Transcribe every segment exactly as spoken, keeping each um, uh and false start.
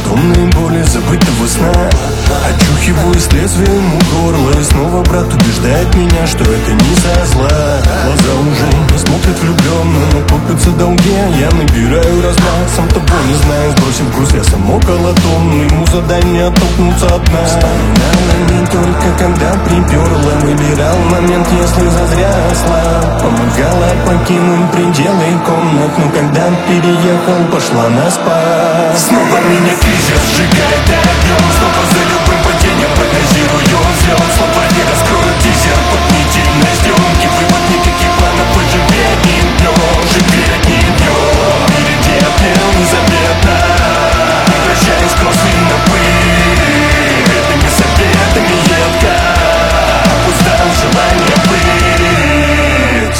фантомные боли забытого сна. Очухиваюсь лезвием у горла, и снова брат убеждает меня, что это не со зла. Глаза уже не смотрят влюбленно, но копятся долги, а я набираю размах. Сам того не знаю, сбросив груз, я сам около тонны. Ему задание оттолкнуться от дна. Вспоминала не только когда приперла, выбирал момент, если зазря ослаб. Помогала покинуть пределы комнат, но когда переехал, пошла на спад. Снова меня кризис сжигает огнем, снова за любым падением прогнозирую взлет. Слова не раскроют тизер, поднительной съемки. Вывод никаких планов, выживи одним днем, живи одним днем. Впереди апрель незаметно, превращаясь в кроссы на пыль. Этими советами едко опустал желание быть.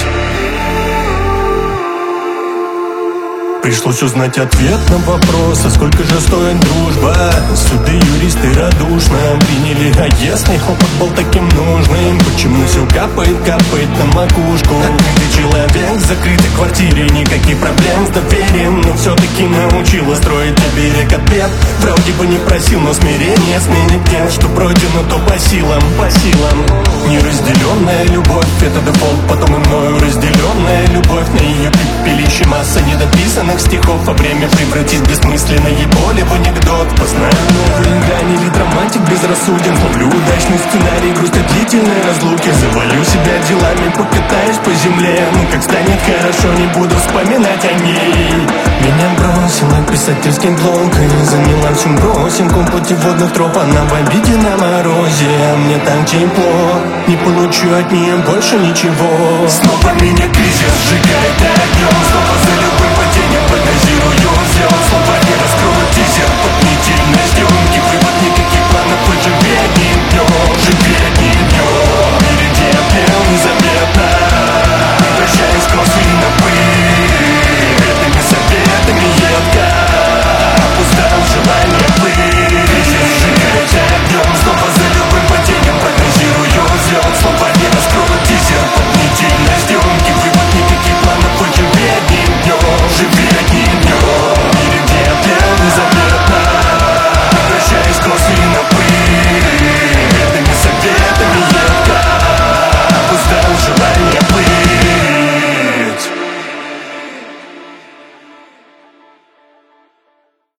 Пришлось узнать ответ на вопрос, а сколько же стоит дружба. Суды юристы радушно приняли, а если опыт был таким нужным, почему все капает, капает на макушку? Открытый человек в закрытой квартире, никаких проблем с доверием, но все-таки научила строить на берег ответ. Вроде бы не просил, но смирение сменит тем, что пройдено, то по силам, по силам. Неразделенная любовь — это дефолт, потом и мною разделенная любовь. На ее пепелище масса недописанных стихов, а время превратить бессмысленные боли в анекдот. Познаю новые грани, ведь романтик безрассуден. Ловлю удачный сценарий, грусть от длительной разлуки. Завалю себя делами, покатаюсь по земле. Ну как станет хорошо, не буду вспоминать о ней. Меня бросила к писательским блок и заняла всю бросинку путеводных троп. Она в обиде на морозе, а мне так тепло. Не получу от нее больше ничего. Снова меня кризис сжигает огнем, снова